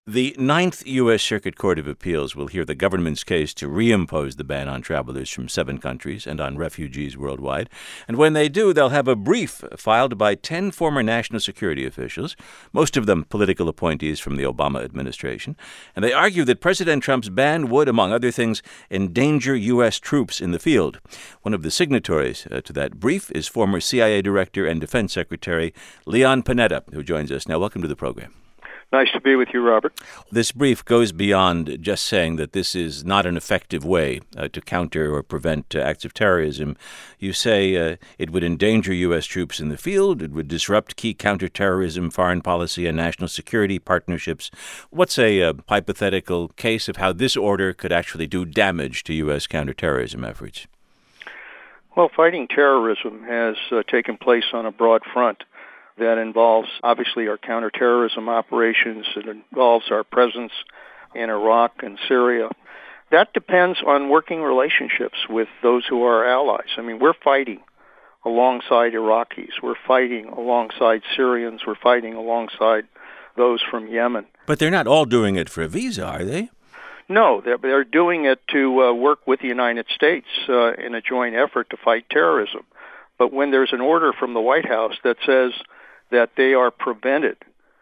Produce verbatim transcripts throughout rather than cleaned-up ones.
The Ninth U S. Circuit Court of Appeals will hear the government's case to reimpose the ban on travelers from seven countries and on refugees worldwide. And when they do, they'll have a brief filed by ten former national security officials, most of them political appointees from the Obama administration. And they argue that President Trump's ban would, among other things, endanger U S troops in the field. One of the signatories uh, to that brief is former C I A Director and Defense Secretary Leon Panetta, who joins us now. Welcome to the program. Nice to be with you, Robert. This brief goes beyond just saying that this is not an effective way uh, to counter or prevent uh, acts of terrorism. You say uh, it would endanger U S troops in the field, it would disrupt key counterterrorism, foreign policy, and national security partnerships. What's a uh, hypothetical case of how this order could actually do damage to U S counterterrorism efforts? Well, fighting terrorism has uh, taken place on a broad front. That involves, obviously, our counterterrorism operations. It involves our presence in Iraq and Syria. That depends on working relationships with those who are our allies. I mean, we're fighting alongside Iraqis. We're fighting alongside Syrians. We're fighting alongside those from Yemen. But they're not all doing it for a visa, are they? No, they're, they're doing it to uh, work with the United States uh, in a joint effort to fight terrorism. But when there's an order from the White House that says that they are prevented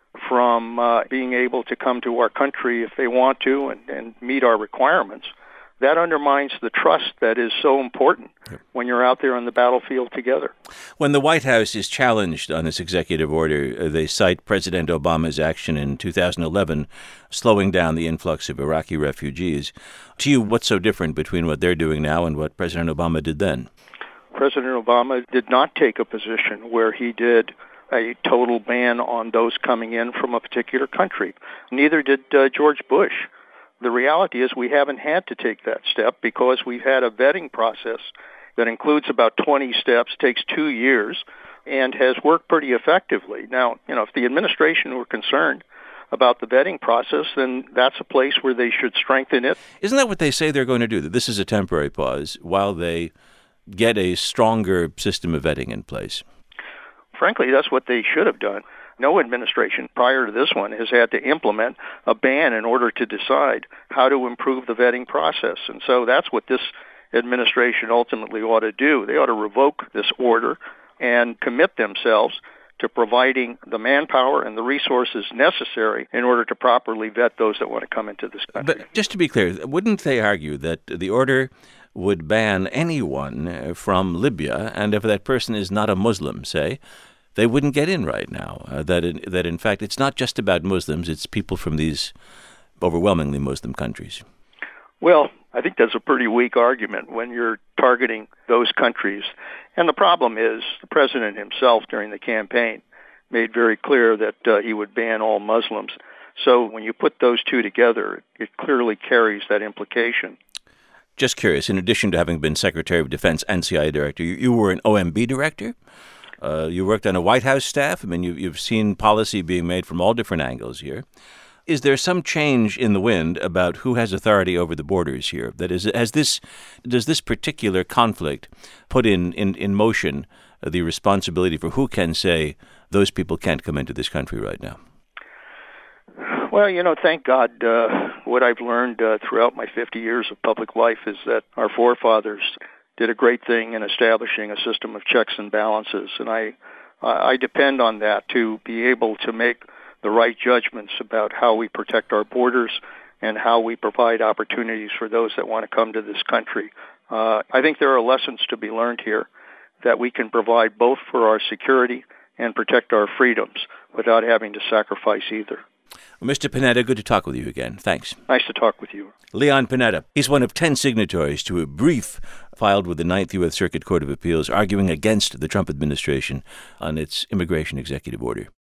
from uh, being able to come to our country if they want to and, and meet our requirements, that undermines the trust that is so important yep. when you're out there on the battlefield together. When the White House is challenged on this executive order, uh, they cite President Obama's action in two thousand eleven, slowing down the influx of Iraqi refugees. To you, what's so different between what they're doing now and what President Obama did then? President Obama did not take a position where he did a total ban on those coming in from a particular country. Neither did uh, George Bush. The reality is we haven't had to take that step because we've had a vetting process that includes about twenty steps, takes two years, and has worked pretty effectively. Now, you know, if the administration were concerned about the vetting process, then that's a place where they should strengthen it. Isn't that what they say they're going to do, that this is a temporary pause while they get a stronger system of vetting in place? Frankly, that's what they should have done. No administration prior to this one has had to implement a ban in order to decide how to improve the vetting process. And so that's what this administration ultimately ought to do. They ought to revoke this order and commit themselves to providing the manpower and the resources necessary in order to properly vet those that want to come into this country. But just to be clear, wouldn't they argue that the order would ban anyone from Libya, and if that person is not a Muslim, say, they wouldn't get in right now? Uh, that, in, that in fact, it's not just about Muslims, it's people from these overwhelmingly Muslim countries. Well, I think that's a pretty weak argument when you're targeting those countries. And the problem is the president himself during the campaign made very clear that uh, he would ban all Muslims. So when you put those two together, it clearly carries that implication. Just curious, in addition to having been Secretary of Defense and C I A Director, you, you were an O M B Director? Uh, you worked on a White House staff. I mean, you, you've seen policy being made from all different angles here. Is there some change in the wind about who has authority over the borders here? That is, has this, does this particular conflict put in, in, in motion uh, the responsibility for who can say those people can't come into this country right now? Well, you know, thank God, uh, what I've learned uh, throughout my fifty years of public life is that our forefathers did a great thing in establishing a system of checks and balances, and I, I depend on that to be able to make the right judgments about how we protect our borders and how we provide opportunities for those that want to come to this country. Uh, I think there are lessons to be learned here that we can provide both for our security and protect our freedoms without having to sacrifice either. Well, Mister Panetta, good to talk with you again. Thanks. Nice to talk with you. Leon Panetta. He's one of ten signatories to a brief filed with the Ninth U S. Circuit Court of Appeals arguing against the Trump administration on its immigration executive order.